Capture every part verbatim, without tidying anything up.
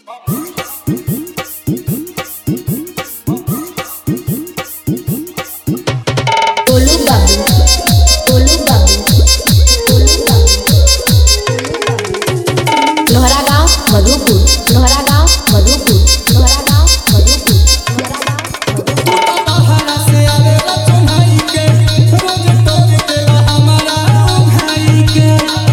गोलू बाबू गोलू बाबू गोलू बाबू लोहरा गांव मधुपुर लोहरा गांव मधुपुर लोहरा गांव मधुपुर लोहरा गांव बाहरा से आवेला चुनाई के रोज टोक देला हमारा भाई के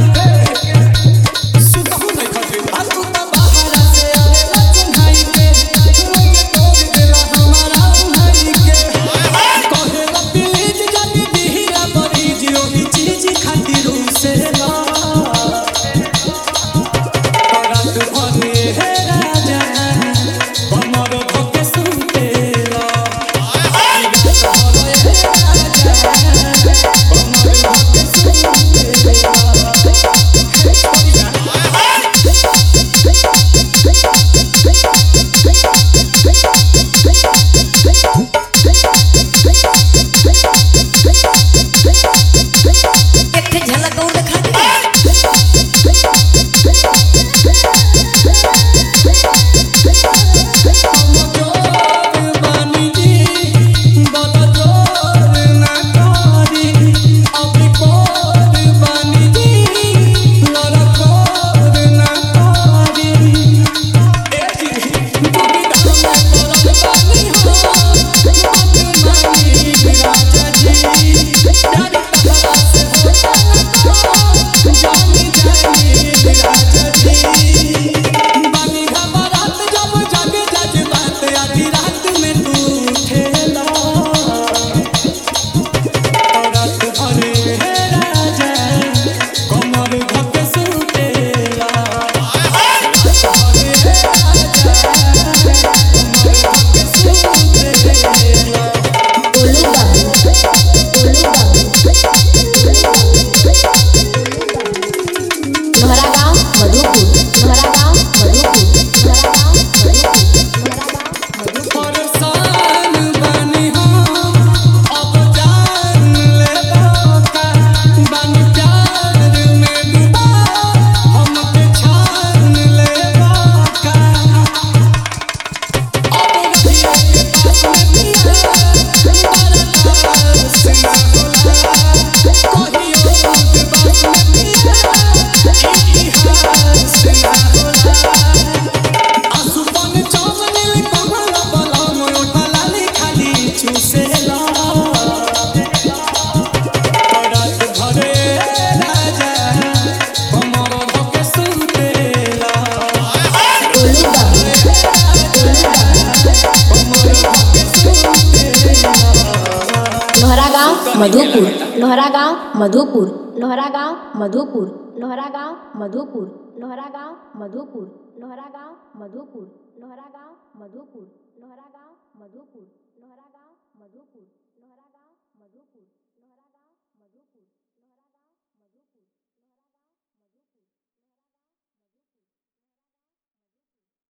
सुतहु नहीं खटे आ तू तो बाहरा से आवेला चुनाई के रोज टोक देला हमारा भाई के कहेला प्लीज जाके दिहिया बरीज ओही चीज खातिर से ला रात भरे हे राजा हमर धोके सुतेला एक झलक और दिखा दे गोलू बाबू गोलू बाबू लोहरा गांव मधुपुर लोहरा गांव मधुपुर लोहरा गांव मधुपुर लोहरा गांव मधुपुर परेशान बानी हम अब जान ले का बानी प्यार में डूबा हमके छान ले का अब नदिया के पास में पिया हमारा पास ना होला कहियो के पास में पिया इतिहास ना होला आसुपन चावल कमल बलम ओठा लाली खाली चूसेला रात भरे राजा हमर धोके सुतेला गोलू बाबू गोलू बाबू लोहरा गांव मधुपुर लोहरा गांव मधुपुर लोहरा गांव मधुपुर लोहरा गांव मधुपुर लोहरा गांव मधुपुर लोहरा गांव मधुपुर लोहरा गांव मधुपुर लोहरा गांव मधुपुर लोहरा गांव मधुपुर लोहरा गांव मधुपुर लोहरा गांव मधुपुर लोहरा गांव मधुपुर